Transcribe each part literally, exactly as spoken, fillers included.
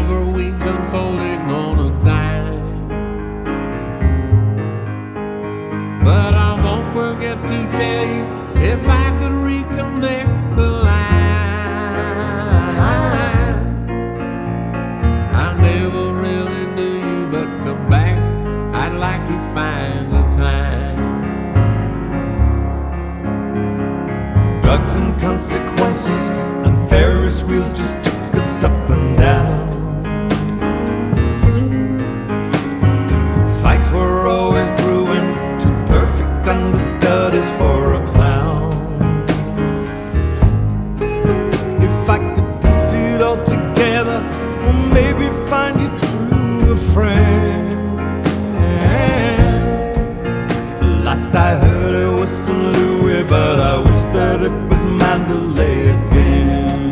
silver wings unfolding on a dime. But I won't forget to tell you, if I could reconnect the line. I never really knew you, but come back, I'd like to find the time. Drugs and consequences and Ferris wheels just took us up and down. Fights were always brewing, too perfect understudies for a clown. If I could piece it all together, or maybe find you through a friend. Last I heard it was Saint Louis, but I wish that it was Mandalay again.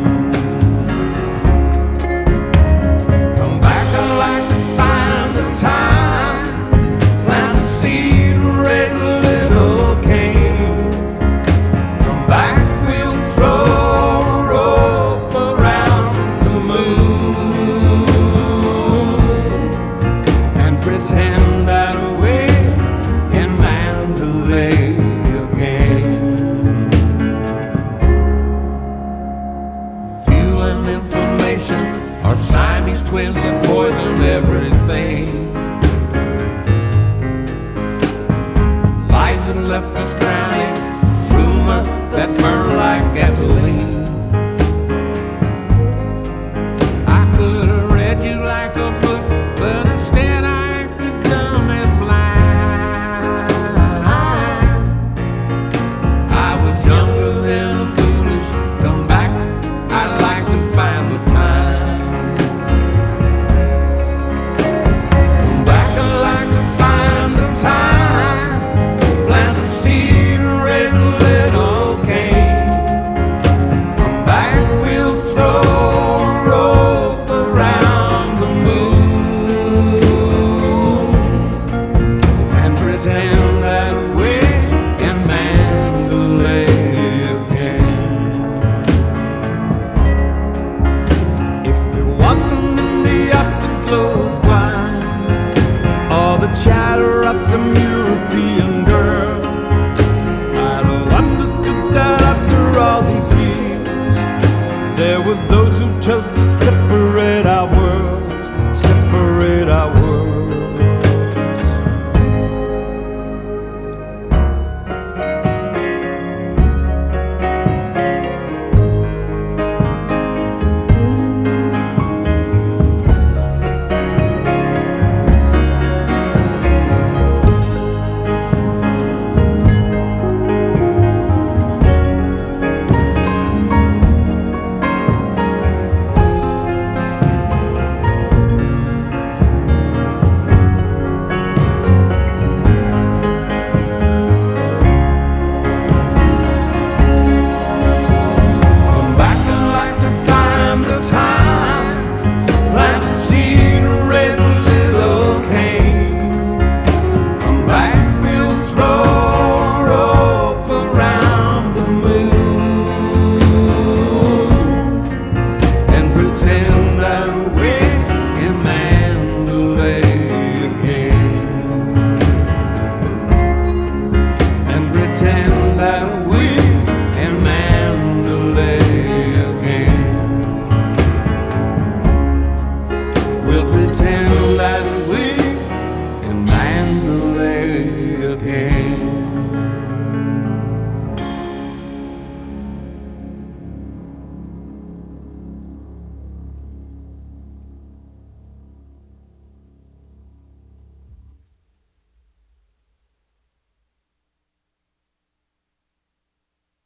Come back, I'd like to find the time, plant a seed and raise a little cane. Come back, we'll throw a rope around the moon and pretend that we're in Mandalay again. Fuel and information are Siamese twins that poison everything. Lies that left us drowning, rumor that burn like gasoline.